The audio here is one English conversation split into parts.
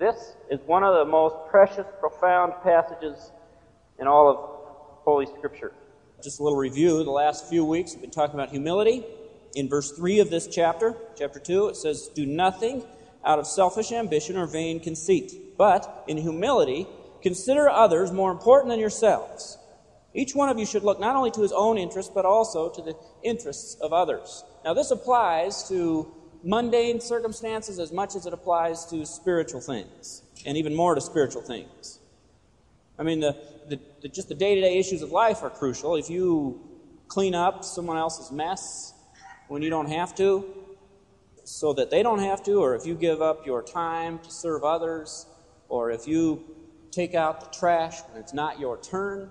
This is one of the most precious, profound passages in all of Holy Scripture. Just a little review. The last few weeks we've been talking about humility. In verse 3 of this chapter 2, it says, "Do nothing out of selfish ambition or vain conceit, but in humility consider others more important than yourselves. Each one of you should look not only to his own interests, but also to the interests of others." Now this applies to mundane circumstances as much as it applies to spiritual things, and even more to spiritual things. I mean, just the day-to-day issues of life are crucial. If you clean up someone else's mess when you don't have to, so that they don't have to, or if you give up your time to serve others, or if you take out the trash when it's not your turn,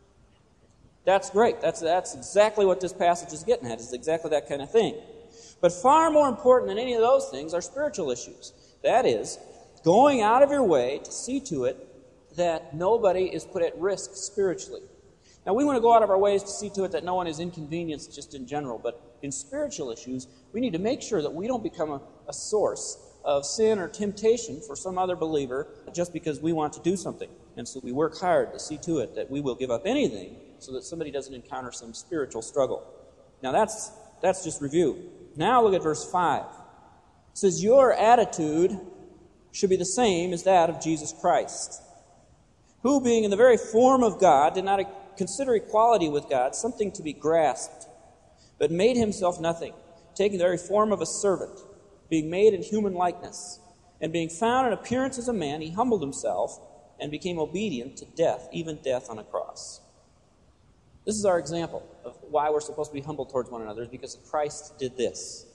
that's great. That's exactly what this passage is getting at. It's exactly that kind of thing. But far more important than any of those things are spiritual issues. That is, going out of your way to see to it that nobody is put at risk spiritually. Now, we want to go out of our ways to see to it that no one is inconvenienced just in general, but in spiritual issues, we need to make sure that we don't become a source of sin or temptation for some other believer just because we want to do something. And so we work hard to see to it that we will give up anything so that somebody doesn't encounter some spiritual struggle. Now, that's just review. Now look at verse 5. It says, "Your attitude should be the same as that of Jesus Christ, who, being in the very form of God, did not consider equality with God something to be grasped, but made himself nothing, taking the very form of a servant, being made in human likeness. And being found in appearance as a man, he humbled himself and became obedient to death, even death on a cross." This is our example of why we're supposed to be humble towards one another, is because Christ did this.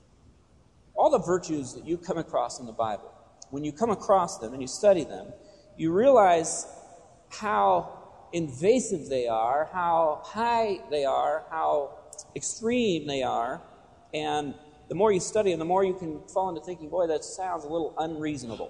All the virtues that you come across in the Bible, when you come across them and you study them, you realize how invasive they are, how high they are, how extreme they are, and the more you study them, the more you can fall into thinking, boy, that sounds a little unreasonable.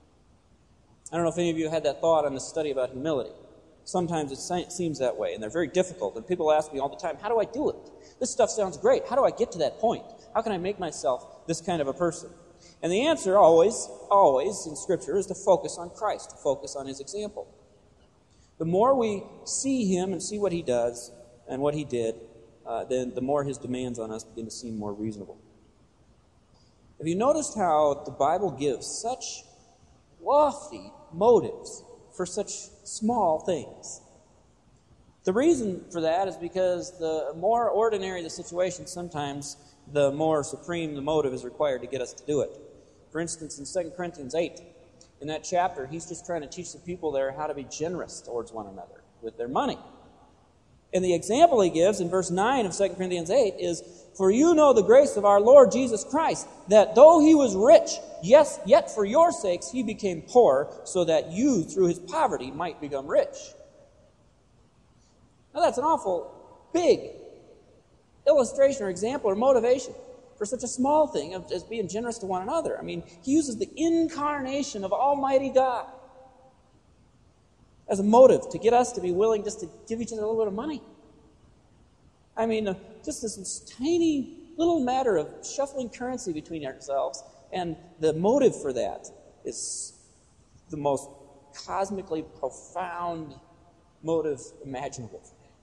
I don't know if any of you had that thought on the study about humility. Sometimes it seems that way, and they're very difficult. And people ask me all the time, how do I do it? This stuff sounds great. How do I get to that point? How can I make myself this kind of a person? And the answer always in Scripture is to focus on Christ, to focus on his example. The more we see him and see what he does and what he did, then the more his demands on us begin to seem more reasonable. Have you noticed how the Bible gives such lofty motives for such small things? The reason for that is because the more ordinary the situation, sometimes the more supreme the motive is required to get us to do it. For instance, in 2 Corinthians 8, in that chapter, he's just trying to teach the people there how to be generous towards one another with their money. And the example he gives in verse 9 of 2 Corinthians 8 is, "For you know the grace of our Lord Jesus Christ, that though he was rich, yes, yet for your sakes he became poor, so that you through his poverty might become rich." Now that's an awful big illustration or example or motivation for such a small thing of just being generous to one another. I mean, he uses the incarnation of Almighty God as a motive to get us to be willing just to give each other a little bit of money. I mean, just this tiny little matter of shuffling currency between ourselves, and the motive for that is the most cosmically profound motive imaginable.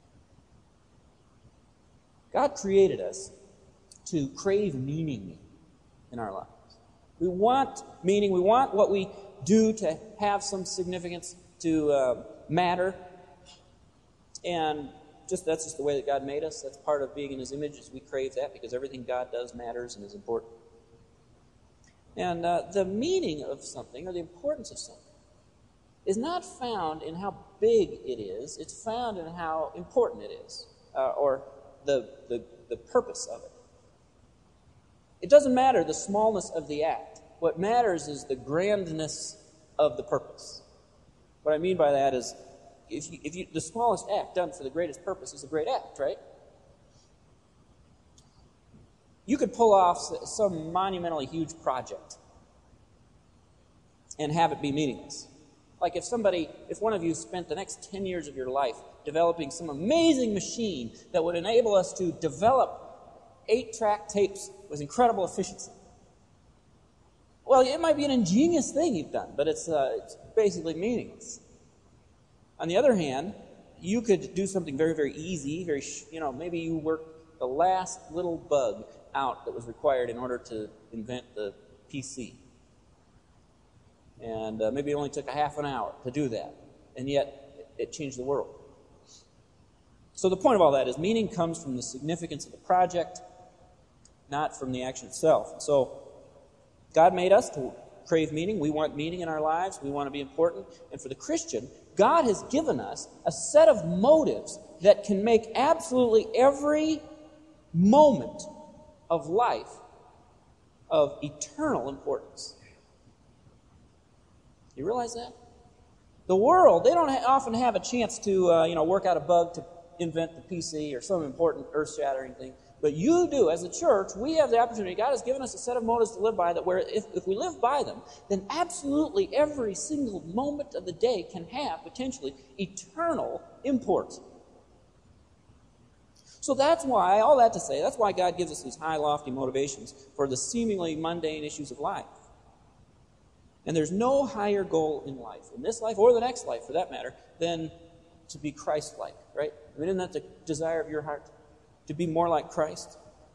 God created us to crave meaning in our lives. We want meaning. We want what we do to have some significance, to matter. And that's just the way that God made us. That's part of being in his image, is we crave that because everything God does matters and is important. And the meaning of something, or the importance of something, is not found in how big it is. It's found in how important it is, or the purpose of it. It doesn't matter the smallness of the act. What matters is the grandness of the purpose. What I mean by that is, if you, the smallest act done for the greatest purpose is a great act, right? You could pull off some monumentally huge project and have it be meaningless. Like if one of you spent the next 10 years of your life developing some amazing machine that would enable us to develop 8-track tapes with incredible efficiency. well, it might be an ingenious thing you've done, but it's basically meaningless. On the other hand, you could do something very, very easy, maybe you work the last little bug out that was required in order to invent the PC. And maybe it only took a half an hour to do that, and yet it changed the world. So the point of all that is meaning comes from the significance of the project, not from the action itself. So God made us to crave meaning. We want meaning in our lives. We want to be important. And for the Christian, God has given us a set of motives that can make absolutely every moment of life of eternal importance. You realize that? The world, they don't often have a chance to work out a bug to invent the PC or some important earth-shattering thing. But you do. As a church, we have the opportunity. God has given us a set of motives to live by that where if we live by them, then absolutely every single moment of the day can have potentially eternal import. So that's why, all that to say, that's why God gives us these high, lofty motivations for the seemingly mundane issues of life. And there's no higher goal in life, in this life or the next life for that matter, than to be Christ-like, right? I mean, isn't that the desire of your heart? To be more like Christ?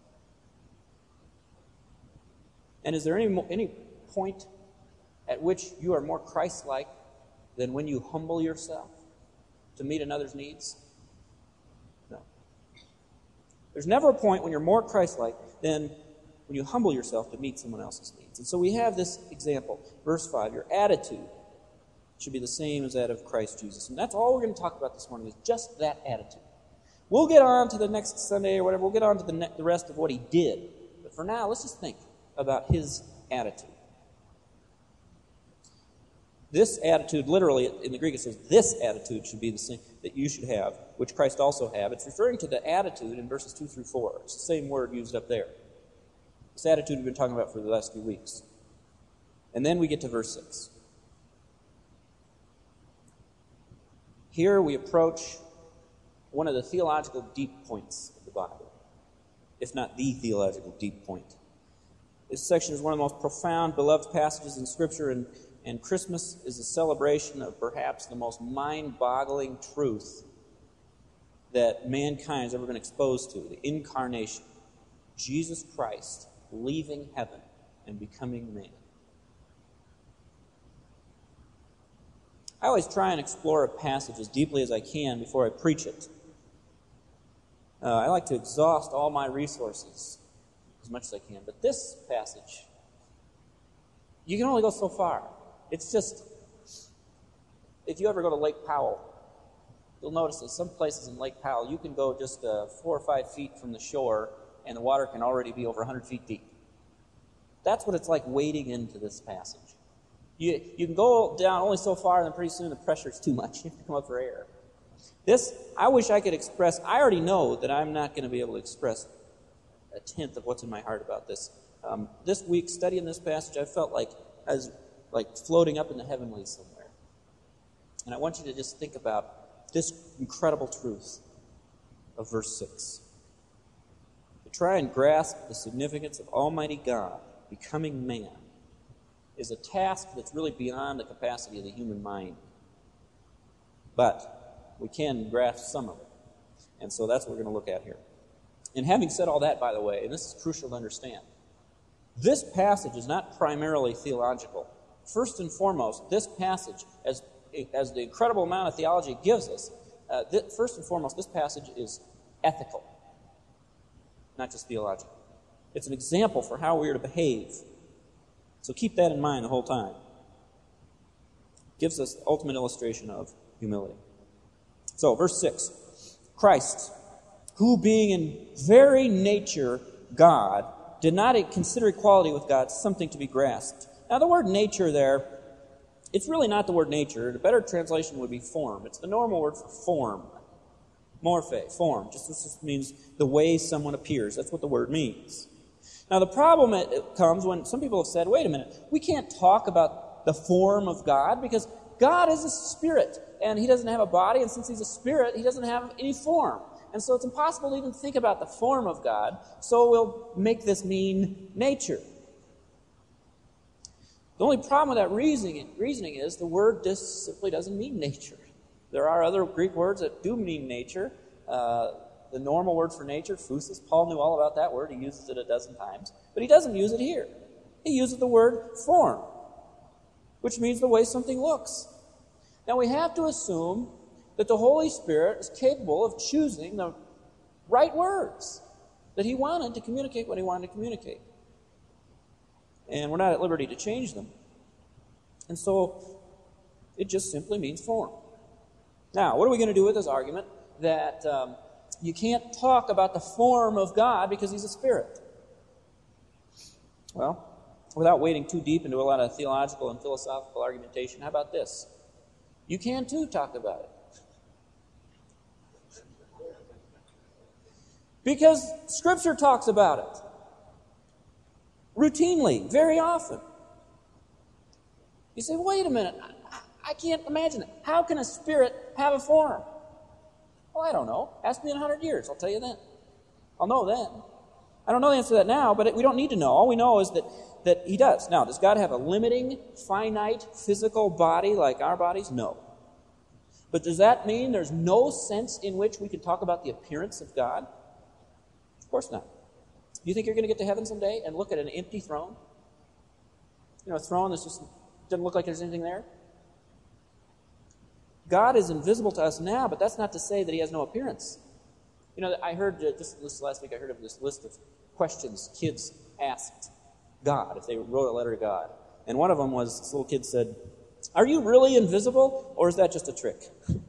And is there any point at which you are more Christ-like than when you humble yourself to meet another's needs? No. There's never a point when you're more Christ-like than when you humble yourself to meet someone else's needs. And so we have this example. Verse 5, your attitude should be the same as that of Christ Jesus. And that's all we're going to talk about this morning, is just that attitude. We'll get on to the next Sunday or whatever. We'll get on to the rest of what he did. But for now, let's just think about his attitude. This attitude, literally, in the Greek it says, this attitude should be the same that you should have, which Christ also had. It's referring to the attitude in verses 2 through 4. It's the same word used up there. This attitude we've been talking about for the last few weeks. And then we get to verse 6. Here we approach one of the theological deep points of the Bible, if not the theological deep point. This section is one of the most profound, beloved passages in Scripture, and Christmas is a celebration of perhaps the most mind-boggling truth that mankind has ever been exposed to, the incarnation. Jesus Christ leaving heaven and becoming man. I always try and explore a passage as deeply as I can before I preach it. I like to exhaust all my resources as much as I can. But this passage, you can only go so far. It's just, if you ever go to Lake Powell, you'll notice that some places in Lake Powell, you can go just 4 or 5 feet from the shore, and the water can already be over 100 feet deep. That's what it's like wading into this passage. You can go down only so far, and then pretty soon the pressure's too much. You have to come up for air. This, I wish I could express, I already know that I'm not going to be able to express a tenth of what's in my heart about this. This week, studying this passage, I felt like I was like floating up in the heavenlies somewhere. And I want you to just think about this incredible truth of verse 6. To try and grasp the significance of Almighty God becoming man is a task that's really beyond the capacity of the human mind. But we can grasp some of it. And so that's what we're going to look at here. And having said all that, by the way, and this is crucial to understand, this passage is not primarily theological. First and foremost, this passage, as the incredible amount of theology it gives us, first and foremost, this passage is ethical, not just theological. It's an example for how we are to behave. So keep that in mind the whole time. It gives us the ultimate illustration of humility. So, verse 6. Christ, who being in very nature God, did not consider equality with God something to be grasped. Now, the word nature there, it's really not the word nature. The better translation would be form. It's the normal word for form. Morphe, form. This means the way someone appears. That's what the word means. Now, the problem comes when some people have said, wait a minute, we can't talk about the form of God because God is a spirit, and he doesn't have a body, and since he's a spirit, he doesn't have any form. And so it's impossible to even think about the form of God, so we'll make this mean nature. The only problem with that reasoning is the word just simply doesn't mean nature. There are other Greek words that do mean nature. The normal word for nature, phusis, Paul knew all about that word. He uses it a dozen times. But he doesn't use it here. He uses the word form, which means the way something looks. Now we have to assume that the Holy Spirit is capable of choosing the right words that he wanted to communicate what he wanted to communicate. And we're not at liberty to change them. And so it just simply means form. Now, what are we going to do with this argument that you can't talk about the form of God because he's a spirit? Well, without wading too deep into a lot of theological and philosophical argumentation, how about this? You can too talk about it. Because Scripture talks about it. Routinely, very often. You say, wait a minute, I can't imagine it. How can a spirit have a form? Well, I don't know. Ask me in 100 years, I'll tell you then. I'll know then. I don't know the answer to that now, but we don't need to know. All we know is that he does. Now, does God have a limiting, finite, physical body like our bodies? No. But does that mean there's no sense in which we can talk about the appearance of God? Of course not. Do you think you're going to get to heaven someday and look at an empty throne? You know, a throne that just doesn't look like there's anything there? God is invisible to us now, but that's not to say that he has no appearance. You know, I heard, just this last week, I heard of this list of questions kids asked God if they wrote a letter to God. And one of them was, this little kid said, "Are you really invisible, or is that just a trick?"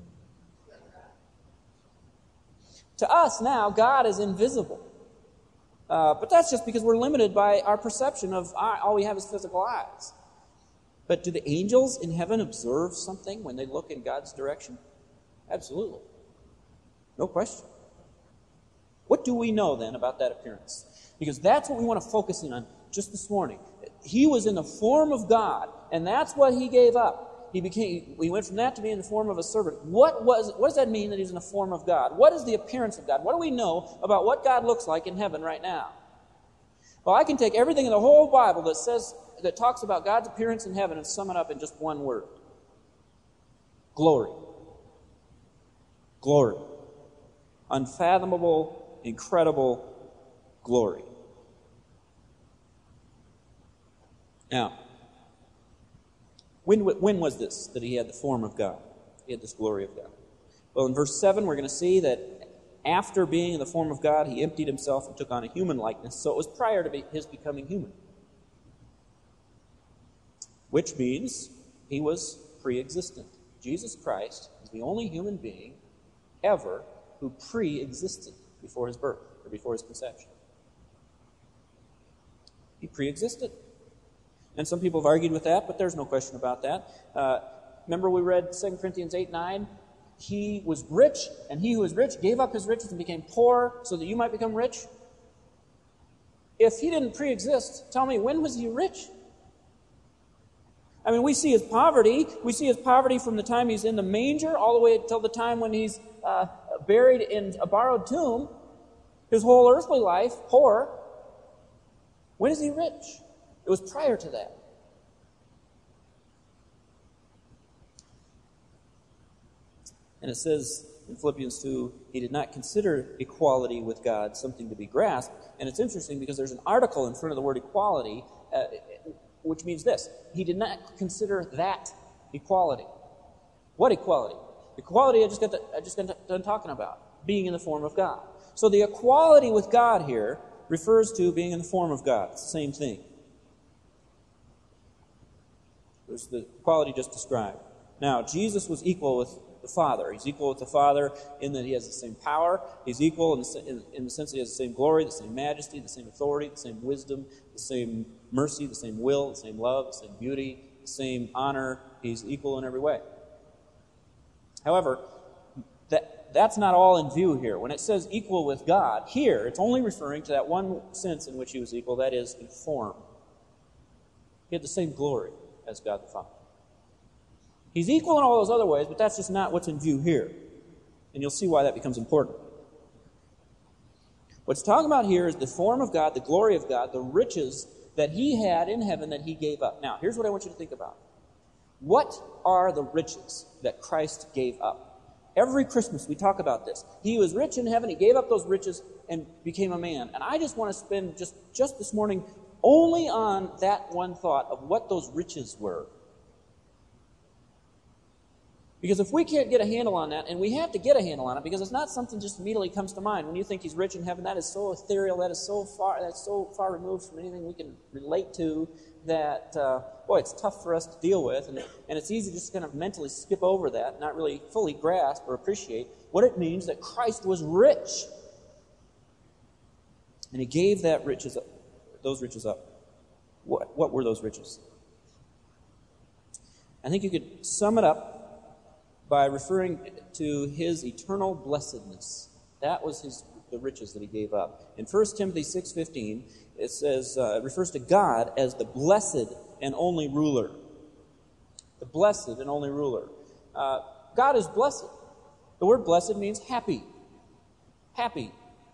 To us now, God is invisible. But that's just because we're limited by our perception of all we have is physical eyes. But do the angels in heaven observe something when they look in God's direction? Absolutely. No question. What do we know then about that appearance? Because that's what we want to focus in on just this morning. He was in the form of God, and that's what he gave up. We went from that to being in the form of a servant. What does that mean that he's in the form of God? What is the appearance of God? What do we know about what God looks like in heaven right now? Well, I can take everything in the whole Bible that talks about God's appearance in heaven and sum it up in just one word. Glory. Glory. Unfathomable, incredible glory. Now, when was this that he had the form of God? He had this glory of God. Well, in verse 7, we're going to see that after being in the form of God, he emptied himself and took on a human likeness. So it was prior to his becoming human. Which means he was pre-existent. Jesus Christ is the only human being ever who pre-existed before his birth or before his conception. He pre-existed. And some people have argued with that, but there's no question about that. Remember we read 2 Corinthians 8:9? He was rich, and he who was rich gave up his riches and became poor so that you might become rich. If he didn't pre-exist, tell me, when was he rich? I mean, we see his poverty. We see his poverty from the time he's in the manger all the way until the time when he's buried in a borrowed tomb. His whole earthly life, poor. When is he rich? It was prior to that. And it says in Philippians 2, he did not consider equality with God something to be grasped. And it's interesting because there's an article in front of the word equality, which means this. He did not consider that equality. What equality? Equality I just got done talking about. Being in the form of God. So the equality with God here refers to being in the form of God. It's the same thing. There's the equality just described. Now, Jesus was equal with the Father. He's equal with the Father in that he has the same power. He's equal in the sense that he has the same glory, the same majesty, the same authority, the same wisdom, the same mercy, the same will, the same love, the same beauty, the same honor. He's equal in every way. However, that's not all in view here. When it says equal with God, here it's only referring to that one sense in which he was equal, that is, in form. He had the same glory as God the Father. He's equal in all those other ways, but that's just not what's in view here. And you'll see why that becomes important. What's talking about here is the form of God, the glory of God, the riches that he had in heaven that he gave up. Now, here's what I want you to think about. What are the riches that Christ gave up? Every Christmas we talk about this. He was rich in heaven. He gave up those riches and became a man. And I just want to spend just this morning only on that one thought of what those riches were. Because if we can't get a handle on that, and we have to get a handle on it, because it's not something just immediately comes to mind. When you think he's rich in heaven, that is so ethereal, that's so far removed from anything we can relate to, that, it's tough for us to deal with, and it's easy to just kind of mentally skip over that, not really fully grasp or appreciate what it means that Christ was rich. And he gave those riches up. What were those riches? I think you could sum it up by referring to his eternal blessedness. That was the riches that he gave up. In 1 Timothy 6:15, it says, it refers to God as the blessed and only ruler. The blessed and only ruler. God is blessed. The word blessed means happy. Happy.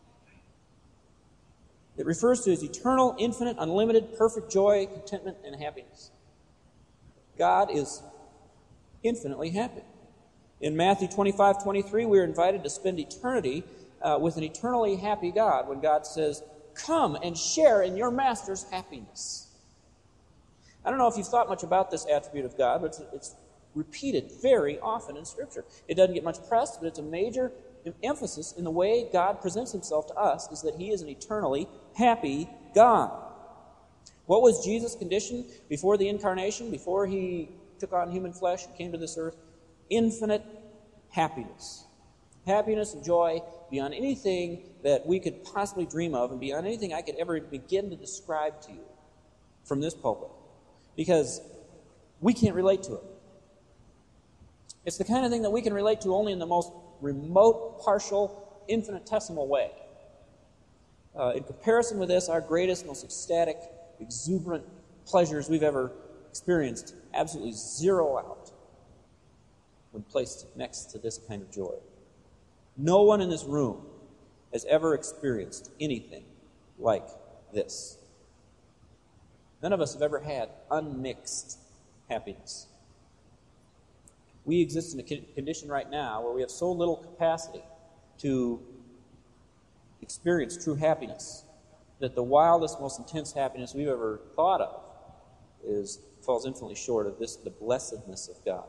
It refers to his eternal, infinite, unlimited, perfect joy, contentment, and happiness. God is infinitely happy. In Matthew 25:23, we are invited to spend eternity with an eternally happy God when God says, "Come and share in your master's happiness." I don't know if you've thought much about this attribute of God, but it's repeated very often in Scripture. It doesn't get much press, but it's a major emphasis in the way God presents himself to us, is that he is an eternally happy God. What was Jesus' condition before the incarnation, before he took on human flesh and came to this earth? Infinite happiness. Happiness and joy beyond anything that we could possibly dream of and beyond anything I could ever begin to describe to you from this pulpit. Because we can't relate to it. It's the kind of thing that we can relate to only in the most remote, partial, infinitesimal way. In comparison with this, our greatest, most ecstatic, exuberant pleasures we've ever experienced absolutely zero out when placed next to this kind of joy. No one in this room has ever experienced anything like this. None of us have ever had unmixed happiness. We exist in a condition right now where we have so little capacity to experience true happiness that the wildest, most intense happiness we've ever thought of falls infinitely short of the blessedness of God.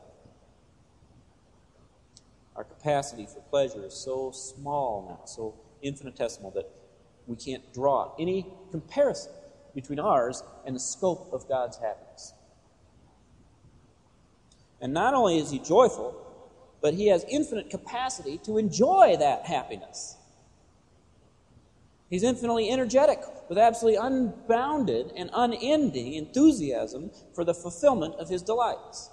Our capacity for pleasure is so small now, so infinitesimal, that we can't draw any comparison between ours and the scope of God's happiness. And not only is he joyful, but he has infinite capacity to enjoy that happiness. He's infinitely energetic with absolutely unbounded and unending enthusiasm for the fulfillment of his delights.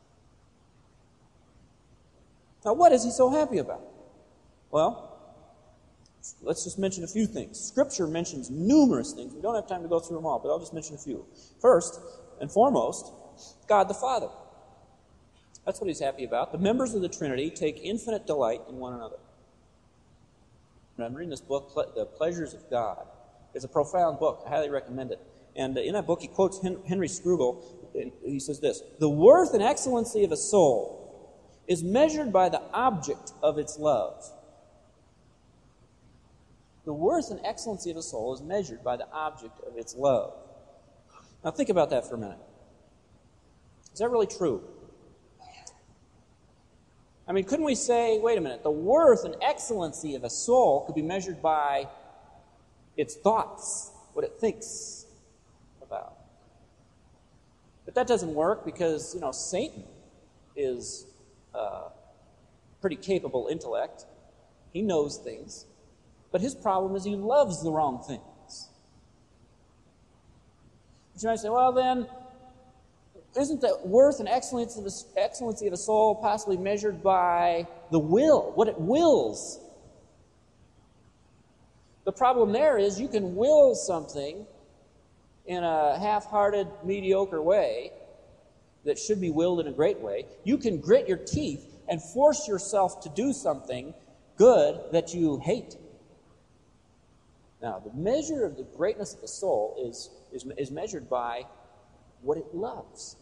Now, what is he so happy about? Well, let's just mention a few things. Scripture mentions numerous things. We don't have time to go through them all, but I'll just mention a few. First and foremost, God the Father. That's what he's happy about. The members of the Trinity take infinite delight in one another. And I'm reading this book, The Pleasures of God. It's a profound book. I highly recommend it. And in that book, he quotes Henry Scrugel. He says this: "The worth and excellency of a soul is measured by the object of its love." The worth and excellency of a soul is measured by the object of its love. Now think about that for a minute. Is that really true? I mean, couldn't we say, wait a minute, the worth and excellency of a soul could be measured by its thoughts, what it thinks about? But that doesn't work because, Satan is pretty capable intellect. He knows things. But his problem is he loves the wrong things. But you might say, well then, isn't the worth and excellency of a soul possibly measured by the will, what it wills? The problem there is you can will something in a half-hearted, mediocre way that should be willed in a great way. You can grit your teeth and force yourself to do something good that you hate. Now, the measure of the greatness of the soul is is measured by what it loves.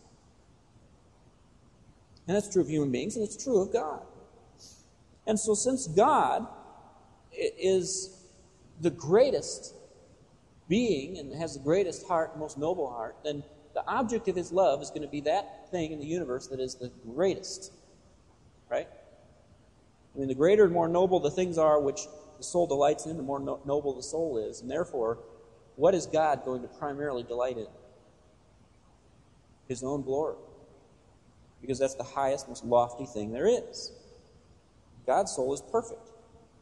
And that's true of human beings, and it's true of God. And so since God is the greatest being and has the greatest heart, most noble heart, then the object of his love is going to be that thing in the universe that is the greatest. Right? I mean, the greater and more noble the things are which the soul delights in, the more noble the soul is. And therefore, what is God going to primarily delight in? His own glory. Because that's the highest, most lofty thing there is. God's soul is perfect.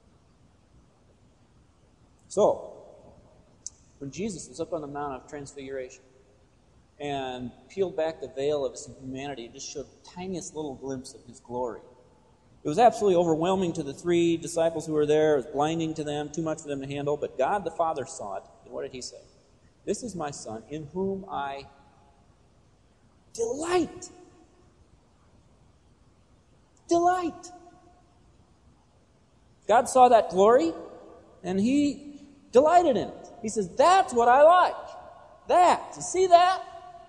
So, when Jesus was up on the Mount of Transfiguration and peeled back the veil of his humanity and just showed the tiniest little glimpse of his glory, it was absolutely overwhelming to the 3 disciples who were there. It was blinding to them, too much for them to handle. But God the Father saw it. And what did he say? This is my Son, in whom I delight. Delight. God saw that glory, and he delighted in it. He says, that's what I like. That. You see that?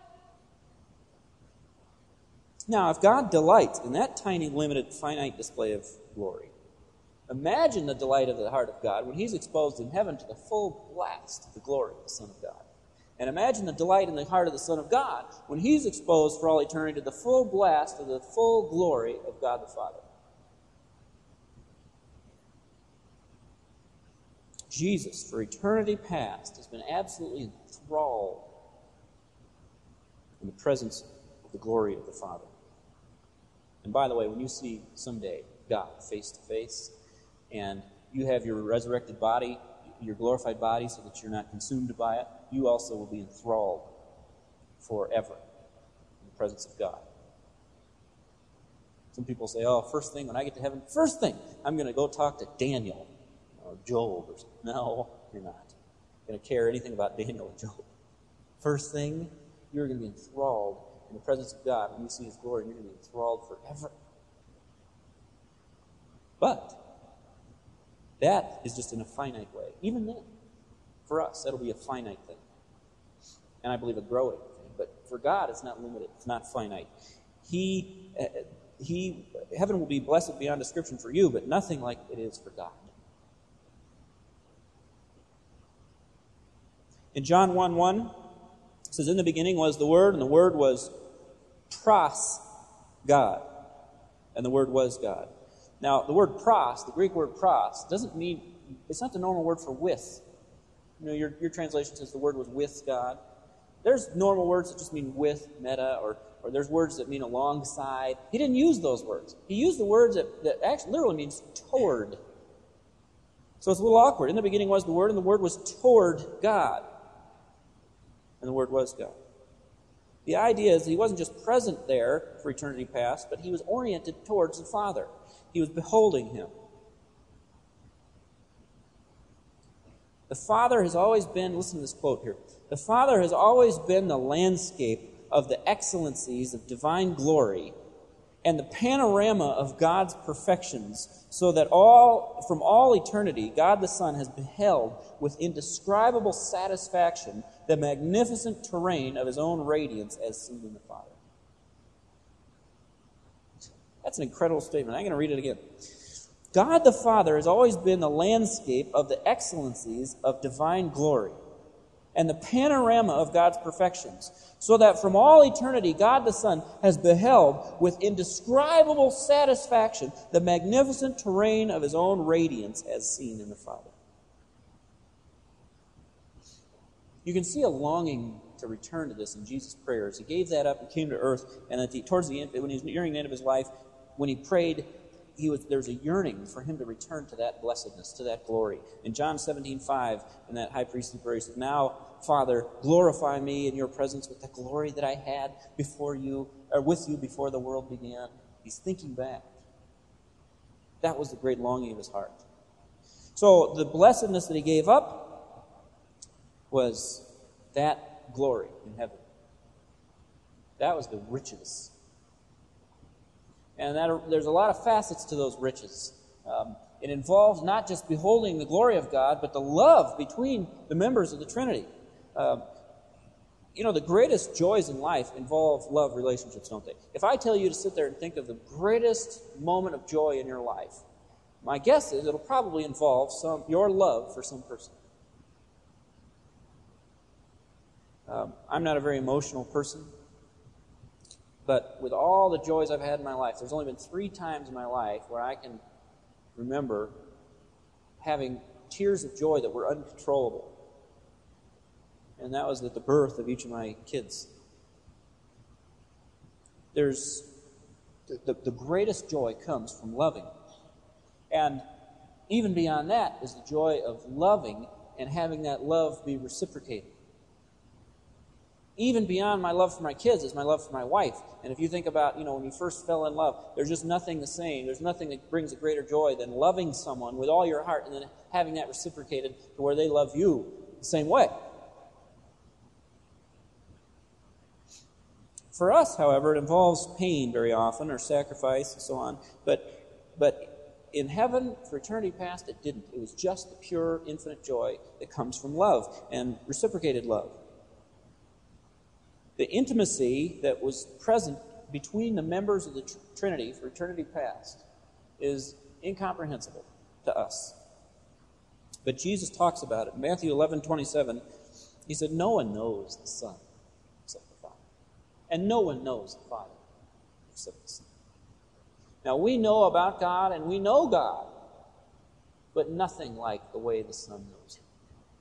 Now, if God delights in that tiny, limited, finite display of glory, imagine the delight of the heart of God when he's exposed in heaven to the full blast of the glory of the Son of God. And imagine the delight in the heart of the Son of God when he's exposed for all eternity to the full blast of the full glory of God the Father. Jesus, for eternity past, has been absolutely enthralled in the presence of the glory of the Father. And by the way, when you see someday God face to face, and you have your resurrected body, your glorified body, so that you're not consumed by it, you also will be enthralled forever in the presence of God. Some people say, oh, first thing, when I get to heaven, first thing, I'm going to go talk to Daniel or Job. Or something. No, you're not going to care anything about Daniel or Job. First thing, you're going to be enthralled in the presence of God. When you see his glory, you're going to be enthralled forever. But that is just in a finite way. Even then, for us, that'll be a finite thing. And I believe a growing thing. But for God, it's not limited. It's not finite. Heaven will be blessed beyond description for you, but nothing like it is for God. In John 1:1, it says, in the beginning was the Word, and the Word was pros God. And the Word was God. Now, the word pros, the Greek word pros, doesn't mean, it's not the normal word for with. You know, your translation says the word was with God. There's normal words that just mean with, meta, or there's words that mean alongside. He didn't use those words. He used the words that actually literally means toward. So it's a little awkward. In the beginning was the Word, and the Word was toward God. And the Word was God. The idea is that he wasn't just present there for eternity past, but he was oriented towards the Father. He was beholding him. The Father has always been, listen to this quote here, the Father has always been the landscape of the excellencies of divine glory and the panorama of God's perfections, so that from all eternity, God the Son has beheld with indescribable satisfaction the magnificent terrain of his own radiance as seen in the Father. That's an incredible statement. I'm going to read it again. God the Father has always been the landscape of the excellencies of divine glory and the panorama of God's perfections, so that from all eternity God the Son has beheld with indescribable satisfaction the magnificent terrain of his own radiance as seen in the Father. You can see a longing to return to this in Jesus' prayers. He gave that up and came to earth, and towards the end, when he was nearing the end of his life, when he prayed, there was a yearning for him to return to that blessedness, to that glory. In John 17:5, in that high priestly prayer, he said, now, Father, glorify me in your presence with the glory that I had with you before the world began. He's thinking back. That was the great longing of his heart. So the blessedness that he gave up was that glory in heaven. That was the riches. And there's a lot of facets to those riches. It involves not just beholding the glory of God, but the love between the members of the Trinity. The greatest joys in life involve love relationships, don't they? If I tell you to sit there and think of the greatest moment of joy in your life, my guess is it'll probably involve your love for some person. I'm not a very emotional person, but with all the joys I've had in my life, there's only been 3 times in my life where I can remember having tears of joy that were uncontrollable. And that was at the birth of each of my kids. There's the greatest joy comes from loving. And even beyond that is the joy of loving and having that love be reciprocated. Even beyond my love for my kids is my love for my wife. And if you think about, when you first fell in love, there's just nothing the same. There's nothing that brings a greater joy than loving someone with all your heart and then having that reciprocated to where they love you the same way. For us, however, it involves pain very often, or sacrifice and so on. But in heaven, for eternity past, it didn't. It was just the pure, infinite joy that comes from love and reciprocated love. The intimacy that was present between the members of the Trinity for eternity past is incomprehensible to us. But Jesus talks about it. In Matthew 11:27, he said, "No one knows the Son except the Father. And no one knows the Father except the Son." Now, we know about God and we know God, but nothing like the way the Son knows Him.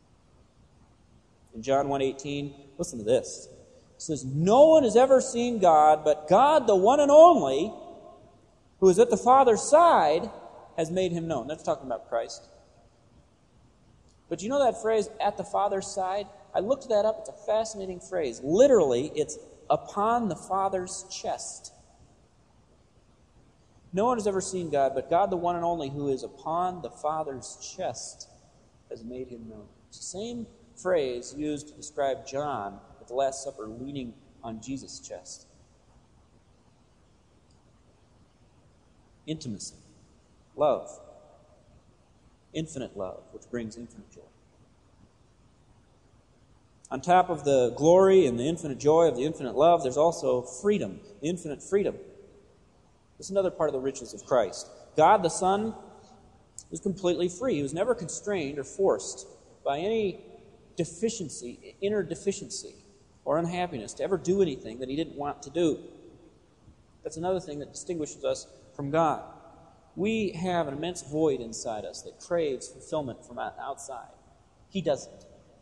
In John 1:18, listen to this. It says, "No one has ever seen God, but God, the one and only, who is at the Father's side, has made Him known." That's talking about Christ. But you know that phrase, "at the Father's side"? I looked that up. It's a fascinating phrase. Literally, it's upon the Father's chest. No one has ever seen God, but God, the one and only, who is upon the Father's chest, has made Him known. It's the same phrase used to describe John at the Last Supper leaning on Jesus' chest. Intimacy, love, infinite love, which brings infinite joy. On top of the glory and the infinite joy of the infinite love, there's also freedom, the infinite freedom. This is another part of the riches of Christ. God the Son was completely free. He was never constrained or forced by any deficiency, inner deficiency, or unhappiness to ever do anything that He didn't want to do. That's another thing that distinguishes us from God. We have an immense void inside us that craves fulfillment from outside. He doesn't.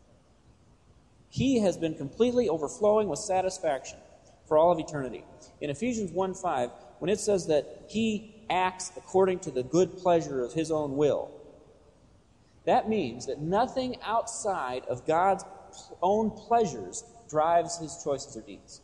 He has been completely overflowing with satisfaction for all of eternity. In Ephesians 1:5, when it says that He acts according to the good pleasure of His own will, that means that nothing outside of God's own pleasures drives His choices or deeds.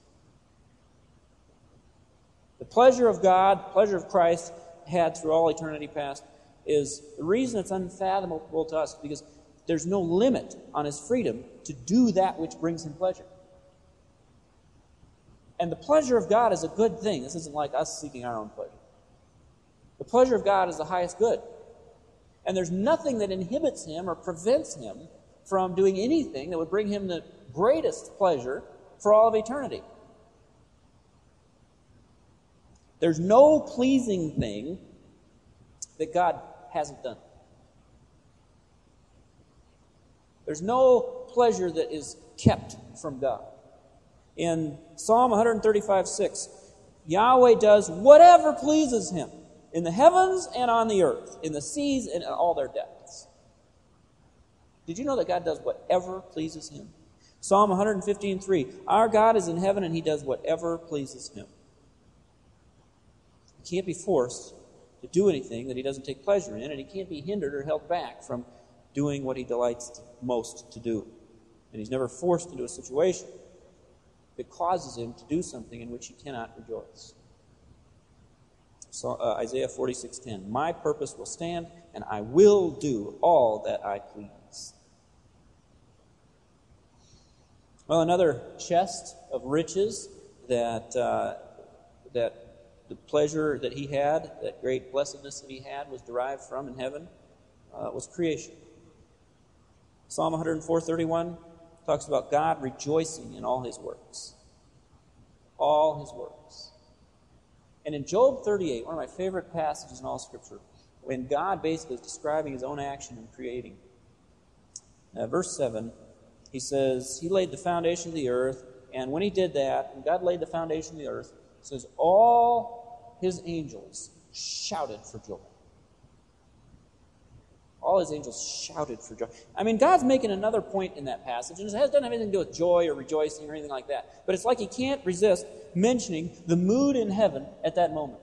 The pleasure of God, the pleasure of Christ had through all eternity past is the reason it's unfathomable to us, because there's no limit on His freedom to do that which brings Him pleasure. And the pleasure of God is a good thing. This isn't like us seeking our own pleasure. The pleasure of God is the highest good. And there's nothing that inhibits Him or prevents Him from doing anything that would bring Him the greatest pleasure for all of eternity. There's no pleasing thing that God hasn't done. There's no pleasure that is kept from God. In Psalm 135:6, Yahweh does whatever pleases Him in the heavens and on the earth, in the seas and in all their depths. Did you know that God does whatever pleases Him? Psalm 115:3, our God is in heaven and He does whatever pleases Him. He can't be forced to do anything that He doesn't take pleasure in, and He can't be hindered or held back from doing what He delights most to do. And He's never forced into a situation that causes Him to do something in which He cannot rejoice. So, Isaiah 46:10, my purpose will stand, and I will do all that I please. Well, another chest of riches that the pleasure that He had, that great blessedness that He had, was derived from in heaven, was creation. Psalm 104:31, talks about God rejoicing in all his works. All his works. And in Job 38, one of my favorite passages in all Scripture, when God basically is describing his own action in creating, verse 7, he says, he laid the foundation of the earth, and when he did that, and God laid the foundation of the earth, it says, all his angels shouted for joy. All his angels shouted for joy. I mean, God's making another point in that passage, and it doesn't have anything to do with joy or rejoicing or anything like that. But it's like he can't resist mentioning the mood in heaven at that moment.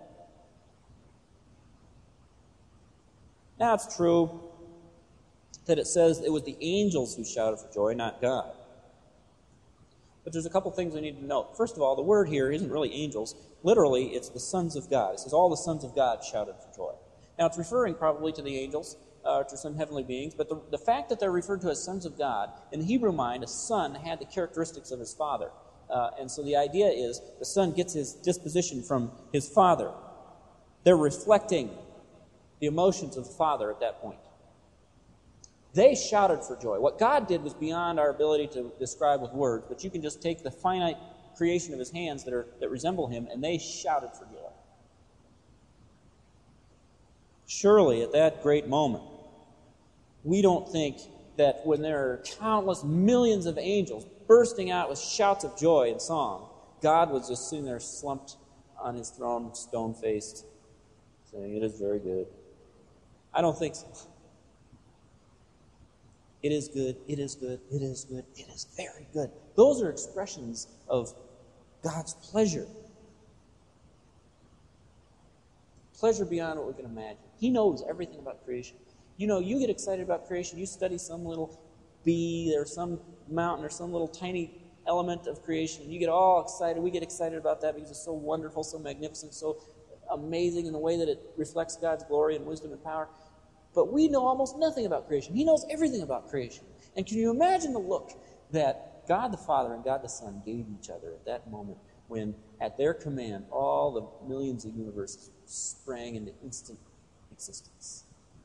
Now, it's true that it says it was the angels who shouted for joy, not God. But there's a couple things we need to note. First of all, the word here isn't really angels. Literally, it's the sons of God. It says all the sons of God shouted for joy. Now, it's referring probably to the angels, to some heavenly beings, but the fact that they're referred to as sons of God, in the Hebrew mind, a son had the characteristics of his father. And so the idea is the son gets his disposition from his father. They're reflecting the emotions of the father at that point. They shouted for joy. What God did was beyond our ability to describe with words, but you can just take the finite creation of his hands that resemble him, and they shouted for joy. Surely, at that great moment, we don't think that when there are countless millions of angels bursting out with shouts of joy and song, God was just sitting there slumped on his throne, stone-faced, saying, "It is very good." I don't think so. It is good, it is good, it is good, it is very good. Those are expressions of God's pleasure. Pleasure beyond what we can imagine. He knows everything about creation. You know, you get excited about creation, you study some little bee or some mountain or some little tiny element of creation, and you get all excited. We get excited about that because it's so wonderful, so magnificent, so amazing in the way that it reflects God's glory and wisdom and power. But we know almost nothing about creation. He knows everything about creation. And can you imagine the look that God the Father and God the Son gave each other at that moment when, at their command, all the millions of universes sprang into instant existence?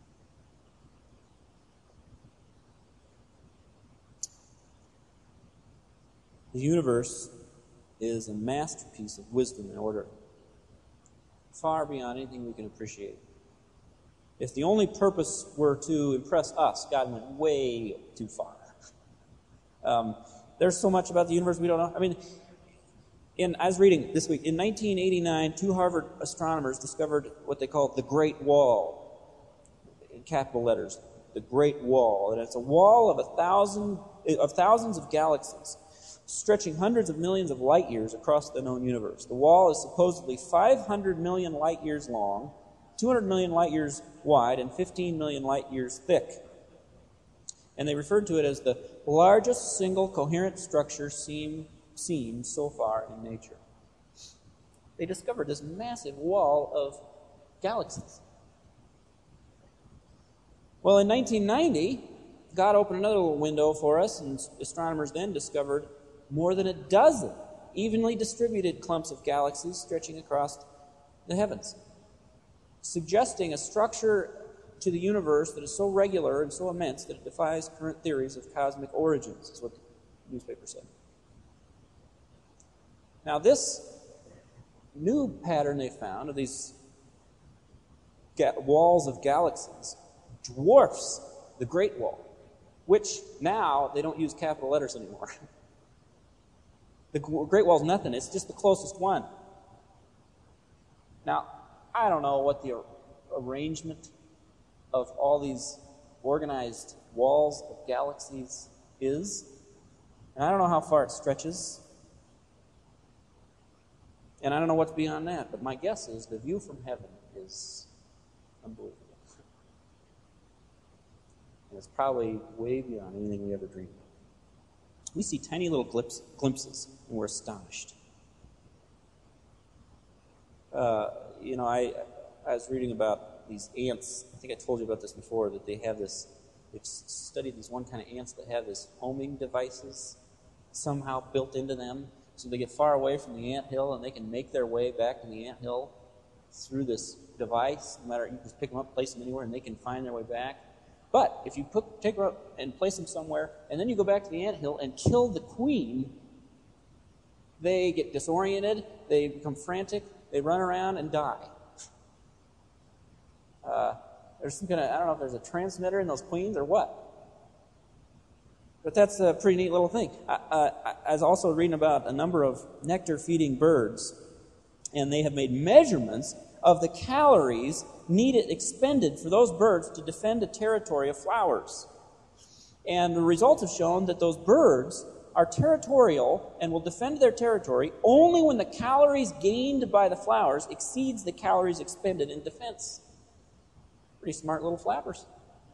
The universe is a masterpiece of wisdom and order, far beyond anything we can appreciate. If the only purpose were to impress us, God went way too far. There's so much about the universe we don't know. I mean, I was reading this week, in 1989, 2 Harvard astronomers discovered what they call the Great Wall, in capital letters, the Great Wall. And it's a wall of thousands of galaxies, stretching hundreds of millions of light years across the known universe. The wall is supposedly 500 million light years long, 200 million light years wide, and 15 million light years thick. And they referred to it as the largest single coherent structure seen so far in nature. They discovered this massive wall of galaxies. Well, in 1990, God opened another little window for us, and astronomers then discovered more than a dozen evenly distributed clumps of galaxies stretching across the heavens, suggesting a structure to the universe that is so regular and so immense that it defies current theories of cosmic origins, is what the newspaper said. Now, this new pattern they found of these walls of galaxies dwarfs the Great Wall, which now they don't use capital letters anymore. The Great Wall's nothing. It's just the closest one. Now, I don't know what the arrangement of all these organized walls of galaxies is, and I don't know how far it stretches, and I don't know what's beyond that, but my guess is the view from heaven is unbelievable. And it's probably way beyond anything we ever dreamed of. We see tiny little glimpses, and we're astonished. I was reading about these ants. I think I told you about this before, that they've studied these one kind of ants that have this homing devices somehow built into them. So they get far away from the anthill, and they can make their way back to the anthill through this device. No matter, you can just pick them up, place them anywhere, and they can find their way back. But if you take her up and place them somewhere, and then you go back to the anthill and kill the queen, they get disoriented, they become frantic, they run around and die. There's some kind of, I don't know if there's a transmitter in those queens or what. But that's a pretty neat little thing. I was also reading about a number of nectar-feeding birds, and they have made measurements of the calories expended for those birds to defend a territory of flowers. And the results have shown that those birds are territorial and will defend their territory only when the calories gained by the flowers exceeds the calories expended in defense. Pretty smart little flappers.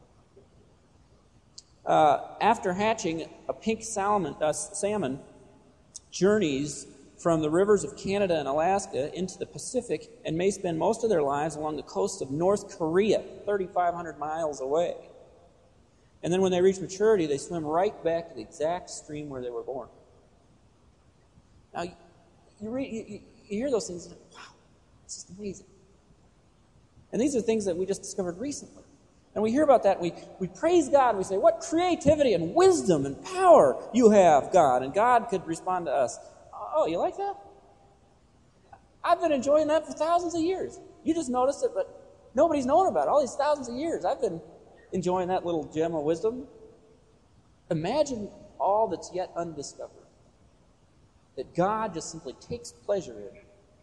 After hatching, a pink salmon journeys from the rivers of Canada and Alaska into the Pacific and may spend most of their lives along the coast of North Korea, 3,500 miles away. And then when they reach maturity, they swim right back to the exact stream where they were born. Now, you hear those things and think, wow, this is amazing. And these are things that we just discovered recently. And we hear about that, and we praise God, and we say, what creativity and wisdom and power you have, God. And God could respond to us, oh, you like that? I've been enjoying that for thousands of years. You just noticed it, but nobody's known about it. All these thousands of years, I've been enjoying that little gem of wisdom. Imagine all that's yet undiscovered, that God just simply takes pleasure in.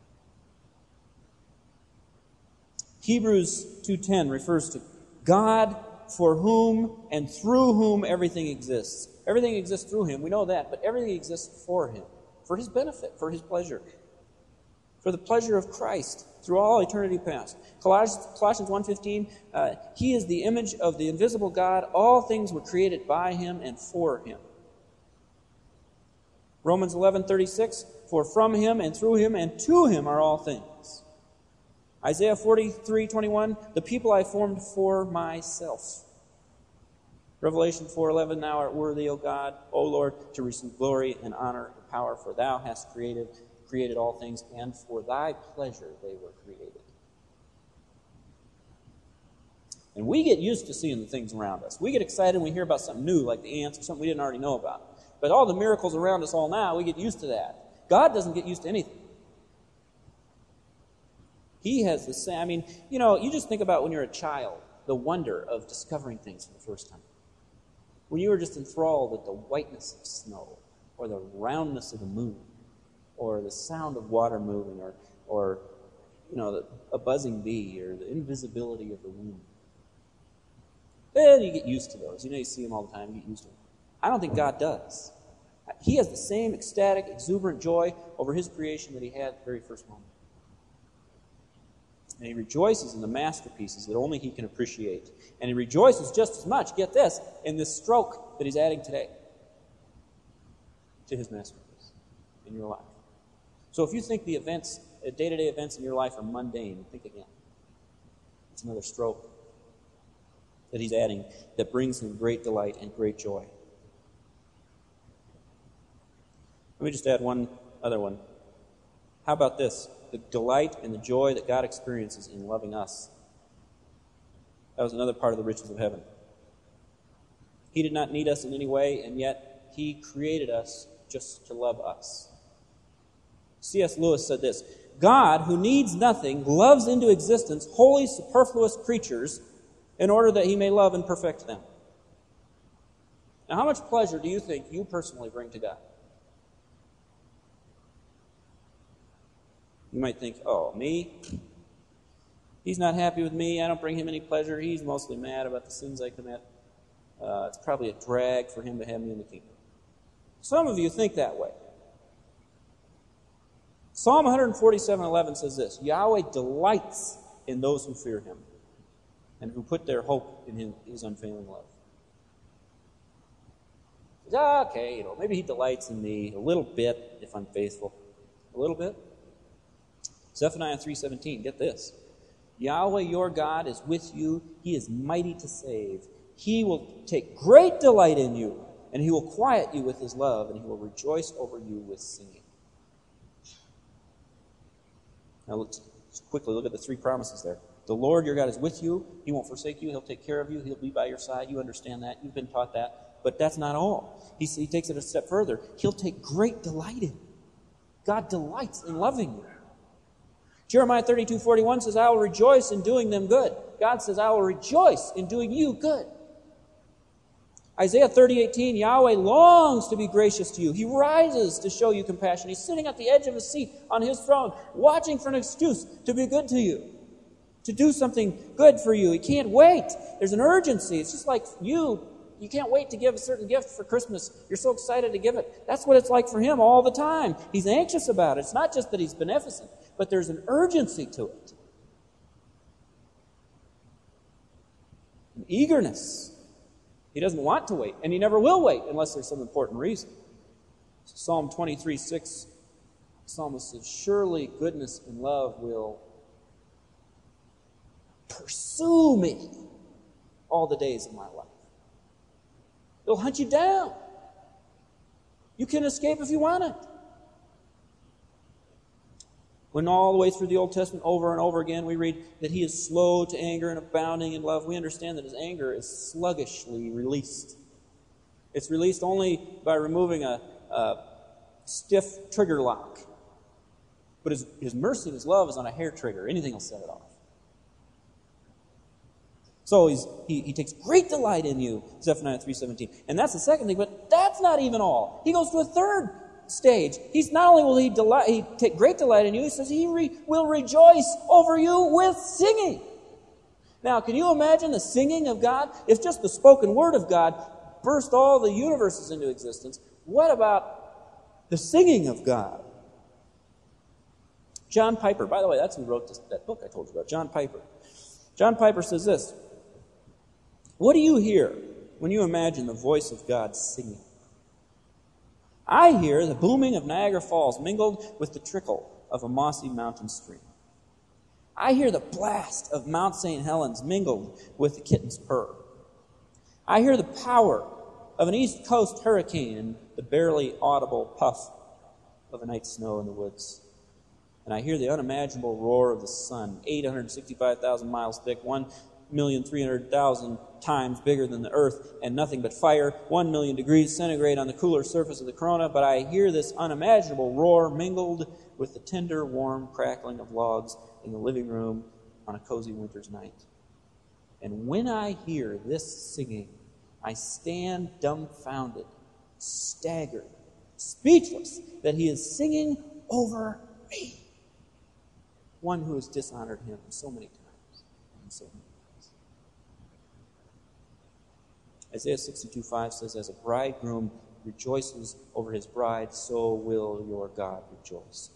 Hebrews 2:10 refers to God for whom and through whom everything exists. Everything exists through Him, we know that, but everything exists for Him, for His benefit, for His pleasure, for the pleasure of Christ through all eternity past. Colossians 1:15, He is the image of the invisible God. All things were created by Him and for Him. Romans 11:36, for from Him and through Him and to Him are all things. Isaiah 43:21, the people I formed for myself. Revelation 4:11, thou art worthy, O God, O Lord, to receive glory and honor and power, for thou hast created all things, and for thy pleasure they were created. And we get used to seeing the things around us. We get excited when we hear about something new, like the ants or something we didn't already know about. But all the miracles around us all now, we get used to that. God doesn't get used to anything. He has the same, you just think about when you're a child, the wonder of discovering things for the first time. When you were just enthralled with the whiteness of snow, or the roundness of the moon, or the sound of water moving, or a buzzing bee, or the invisibility of the wind. Then you get used to those. You see them all the time, you get used to them. I don't think God does. He has the same ecstatic, exuberant joy over His creation that He had at the very first moment. And He rejoices in the masterpieces that only He can appreciate. And He rejoices just as much, get this, in this stroke that He's adding today to His masterpiece in your life. So if you think the events, day-to-day events in your life are mundane, think again. It's another stroke that He's adding that brings Him great delight and great joy. Let me just add one other one. How about this? The delight and the joy that God experiences in loving us. That was another part of the riches of heaven. He did not need us in any way, and yet He created us just to love us. C.S. Lewis said this, God, who needs nothing, loves into existence wholly superfluous creatures in order that He may love and perfect them. Now, how much pleasure do you think you personally bring to God? You might think, oh, me? He's not happy with me. I don't bring Him any pleasure. He's mostly mad about the sins I commit. It's probably a drag for Him to have me in the kingdom. Some of you think that way. Psalm 147:11 says this, Yahweh delights in those who fear Him and who put their hope in His unfailing love. He says, okay, maybe He delights in me a little bit if I'm faithful. A little bit. Zephaniah 3:17, get this. Yahweh your God is with you. He is mighty to save. He will take great delight in you, and He will quiet you with His love, and He will rejoice over you with singing. Now, Just quickly look at the three promises there. The Lord your God is with you. He won't forsake you. He'll take care of you. He'll be by your side. You understand that. You've been taught that. But that's not all. He takes it a step further. He'll take great delight in you. God delights in loving you. Jeremiah 32:41 says, I will rejoice in doing them good. God says, I will rejoice in doing you good. Isaiah 30:18, Yahweh longs to be gracious to you. He rises to show you compassion. He's sitting at the edge of his seat on his throne, watching for an excuse to be good to you, to do something good for you. He can't wait. There's an urgency. It's just like you can't wait to give a certain gift for Christmas. You're so excited to give it. That's what it's like for him all the time. He's anxious about it. It's not just that he's beneficent, but there's an urgency to it. An eagerness. He doesn't want to wait, and he never will wait unless there's some important reason. Psalm 23:6, the psalmist says, surely goodness and love will pursue me all the days of my life. It'll hunt you down. You can escape if you want it. When all the way through the Old Testament, over and over again, we read that he is slow to anger and abounding in love. We understand that his anger is sluggishly released. It's released only by removing a stiff trigger lock. But his mercy and his love is on a hair trigger. Anything will set it off. So he takes great delight in you, Zephaniah 3:17. And that's the second thing, but that's not even all. He goes to a third stage. He's not only will he take great delight in you, he says he will rejoice over you with singing. Now, can you imagine the singing of God? If just the spoken word of God burst all the universes into existence, what about the singing of God? John Piper, by the way, that's who wrote that book I told you about, John Piper. John Piper says this, what do you hear when you imagine the voice of God singing? I hear the booming of Niagara Falls mingled with the trickle of a mossy mountain stream. I hear the blast of Mount St. Helens mingled with the kitten's purr. I hear the power of an East Coast hurricane and the barely audible puff of a night's snow in the woods. And I hear the unimaginable roar of the sun, 865,000 miles thick, 1,300,000 times bigger than the earth, and nothing but fire, 1 million degrees centigrade on the cooler surface of the corona. But I hear this unimaginable roar mingled with the tender, warm crackling of logs in the living room on a cozy winter's night. And when I hear this singing, I stand dumbfounded, staggered, speechless that he is singing over me. One who has dishonored him so many times and so many ways. Isaiah 62:5 says, as a bridegroom rejoices over his bride, so will your God rejoice.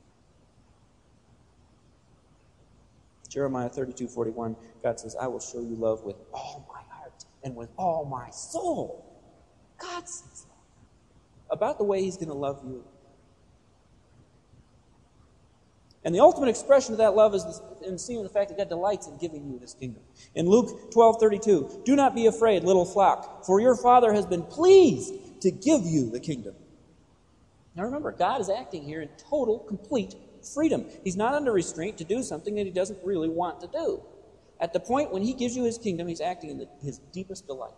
Jeremiah 32:41, God says, I will show you love with all my heart and with all my soul. God says that about the way he's going to love you. And the ultimate expression of that love is in seeing the fact that God delights in giving you his kingdom. In Luke 12:32, do not be afraid, little flock, for your Father has been pleased to give you the kingdom. Now remember, God is acting here in total, complete freedom. He's not under restraint to do something that he doesn't really want to do. At the point when he gives you his kingdom, he's acting in his deepest delight.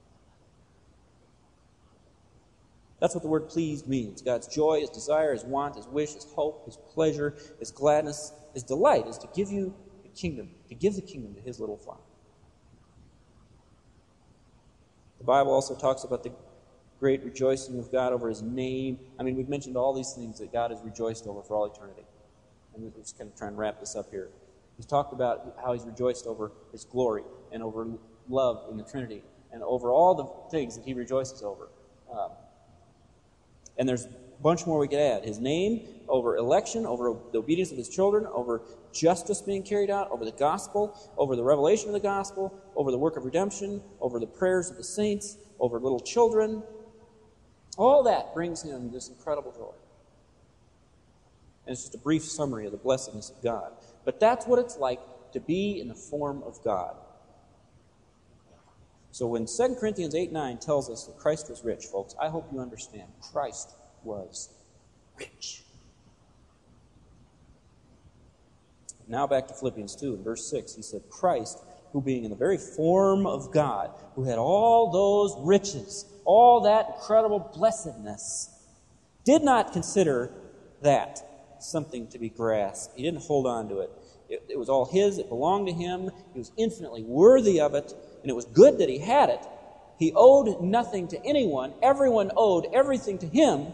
That's what the word pleased means. God's joy, his desire, his want, his wish, his hope, his pleasure, his gladness, his delight is to give you the kingdom, to give the kingdom to his little flock. The Bible also talks about the great rejoicing of God over his name. I mean, we've mentioned all these things that God has rejoiced over for all eternity. And we're just going to try and wrap this up here. He's talked about how he's rejoiced over his glory and over love in the Trinity and over all the things that he rejoices over. And there's a bunch more we could add. His name, over election, over the obedience of his children, over justice being carried out, over the gospel, over the revelation of the gospel, over the work of redemption, over the prayers of the saints, over little children. All that brings him this incredible joy. And it's just a brief summary of the blessedness of God. But that's what it's like to be in the form of God. So when 2 Corinthians 8:9 tells us that Christ was rich, folks, I hope you understand. Christ was rich. Now back to Philippians 2, in verse 6, he said, Christ, who being in the very form of God, who had all those riches, all that incredible blessedness, did not consider that something to be grasped. He didn't hold on to it. It was all his. It belonged to him. He was infinitely worthy of it, and it was good that he had it. He owed nothing to anyone. Everyone owed everything to him,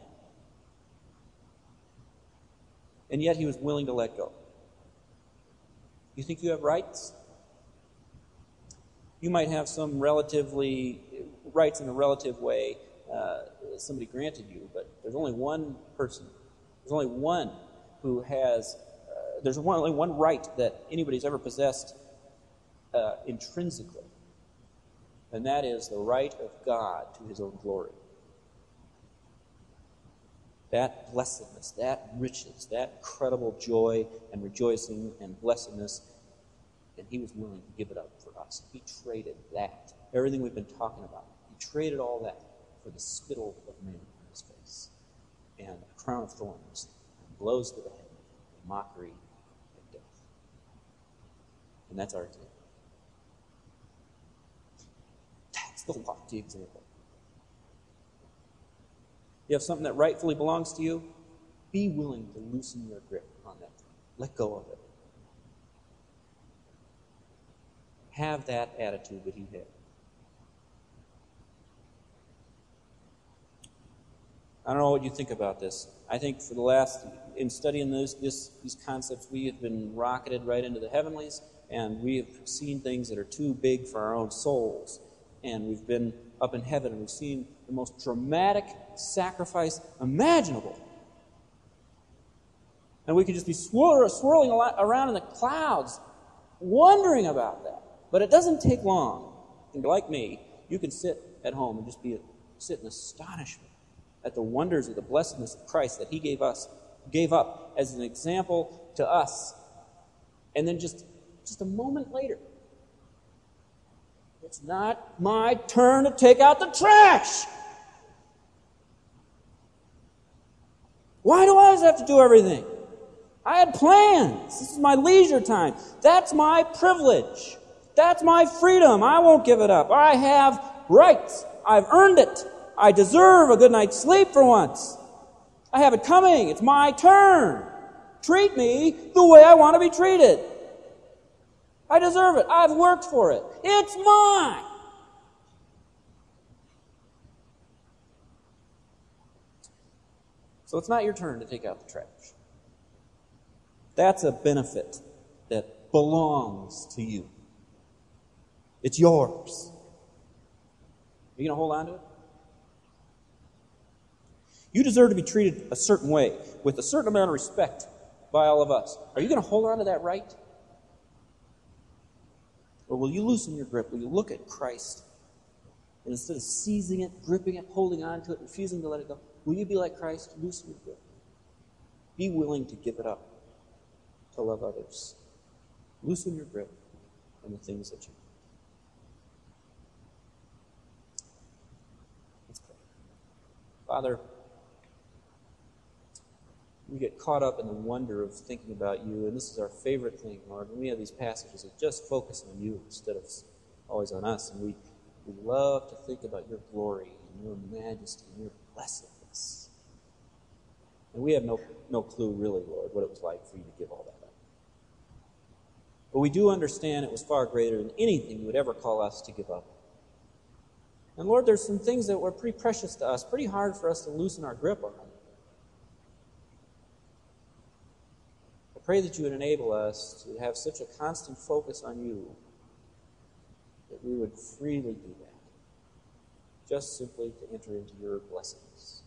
and yet he was willing to let go. You think you have rights? You might have some relatively rights in a relative way somebody granted you, but there's only one person. There's only one who has. There's only one right that anybody's ever possessed intrinsically, and that is the right of God to his own glory. That blessedness, that riches, that incredible joy and rejoicing and blessedness, and he was willing to give it up for us. He traded that, everything we've been talking about, he traded all that for the spittle of man on his face, and a crown of thorns, and blows to the head, and mockery, and death. And that's our example. That's the lofty example. You have something that rightfully belongs to you, be willing to loosen your grip on that thing. Let go of it. Have that attitude that he had. I don't know what you think about this. I think for the last, in studying these concepts, we have been rocketed right into the heavenlies, and we have seen things that are too big for our own souls. And we've been up in heaven, and we've seen the most dramatic sacrifice imaginable. And we could just be swirling around in the clouds, wondering about that. But it doesn't take long. And like me, you can sit at home and just sit in astonishment at the wonders of the blessedness of Christ that he gave up as an example to us. And then just a moment later, it's not my turn to take out the trash. Why do I always have to do everything? I had plans. This is my leisure time. That's my privilege. That's my freedom. I won't give it up. I have rights. I've earned it. I deserve a good night's sleep for once. I have it coming. It's my turn. Treat me the way I want to be treated. I deserve it. I've worked for it. It's mine. So it's not your turn to take out the trash. That's a benefit that belongs to you. It's yours. Are you going to hold on to it? You deserve to be treated a certain way, with a certain amount of respect by all of us. Are you going to hold on to that right? Or will you loosen your grip? Will you look at Christ, and instead of seizing it, gripping it, holding on to it, refusing to let it go, will you be like Christ? Loosen your grip. Be willing to give it up to love others. Loosen your grip on the things that you do. Let's pray. Father, we get caught up in the wonder of thinking about you, and this is our favorite thing, Lord. When we have these passages that just focus on you instead of always on us, and we love to think about your glory and your majesty and your blessedness. And we have no clue, really, Lord, what it was like for you to give all that up. But we do understand it was far greater than anything you would ever call us to give up. And Lord, there's some things that were pretty precious to us, pretty hard for us to loosen our grip on. I pray that you would enable us to have such a constant focus on you that we would freely do that, just simply to enter into your blessings.